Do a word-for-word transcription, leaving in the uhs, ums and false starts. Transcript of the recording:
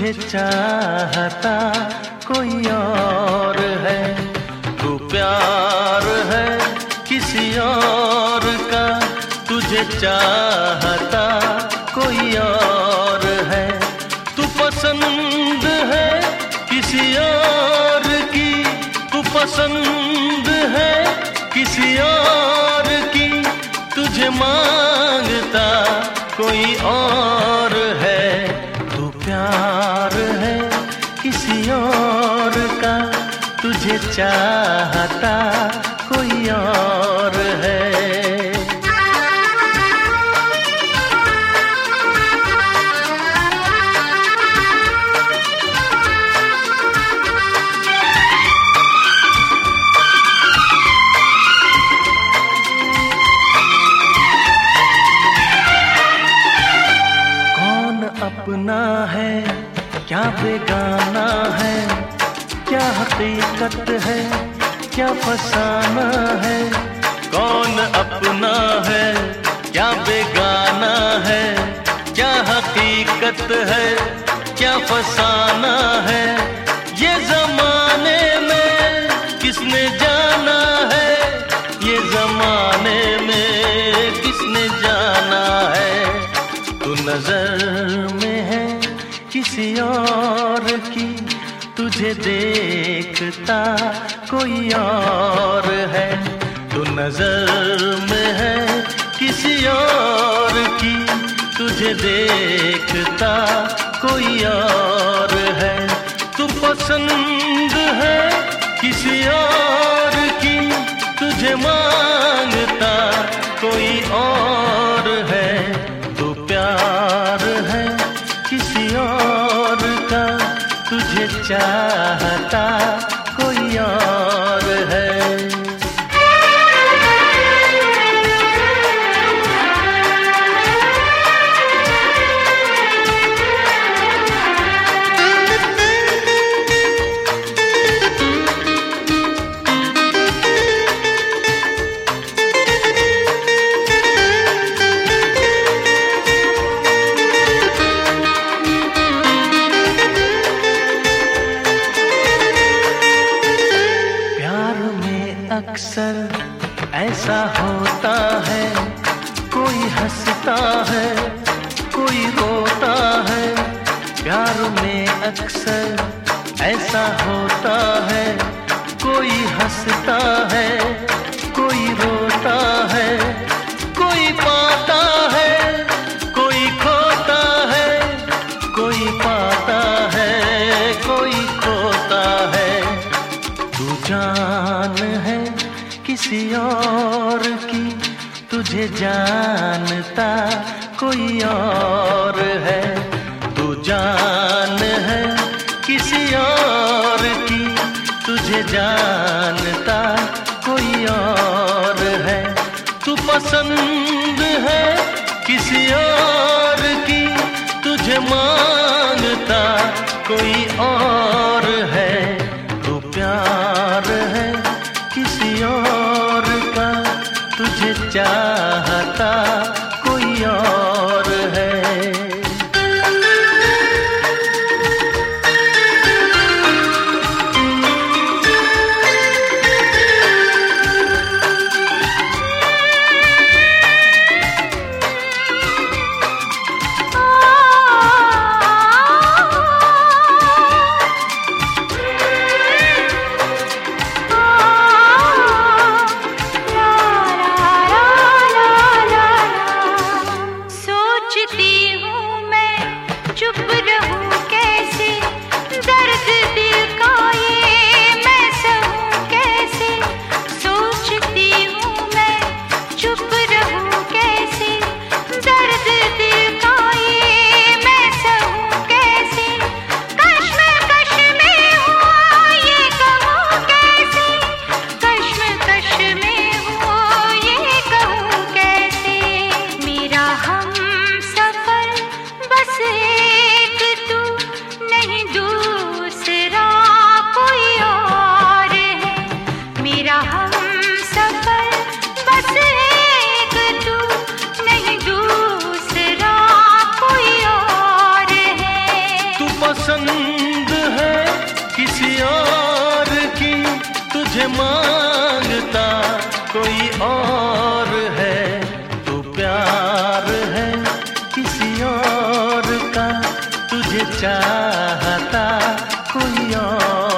तुझे चाहता कोई और है, तू प्यार है किसी और का, तुझे चाहता कोई और है, तू पसंद है किसी और की, तू पसंद है किसी और की, तुझे मांगता कोई और है, तू प्यार है किसी और का, तुझे चाहता कोई और है। अपना है क्या बेगाना है, क्या हकीकत है क्या फसाना है, कौन अपना है क्या बेगाना है, क्या हकीकत है क्या फसाना है, ये जमाने में किसने जाना है, ये जमाने में किसने जाना है, तू नजर में है किसी और की, तुझे देखता कोई और है, तू नजर में है किसी और की, तुझे देखता कोई और है, तू पसंद है किसी और की, तुझे मांगता कोई और है, तू प्यार है किसी और का, तुझे चाहता कोई और है। अक्सर ऐसा होता है, कोई हंसता है कोई रोता है, प्यार में अक्सर ऐसा होता है, कोई हंसता है कोई रोता है, कोई पाता है कोई खोता है, कोई पाता है कोई खोता है, तू जान है किसी और की, तुझे जानता कोई और है, तू जान है किसी और की, तुझे जानता कोई और है, तू पसंद है किसी और की, तुझे मांगता कोई और है, तू प्यार है किसी और का, तुझे चाहता कोई और है। पसंद है किसी और की, तुझे मांगता कोई और है। तू प्यार है किसी और का, तुझे चाहता कोई और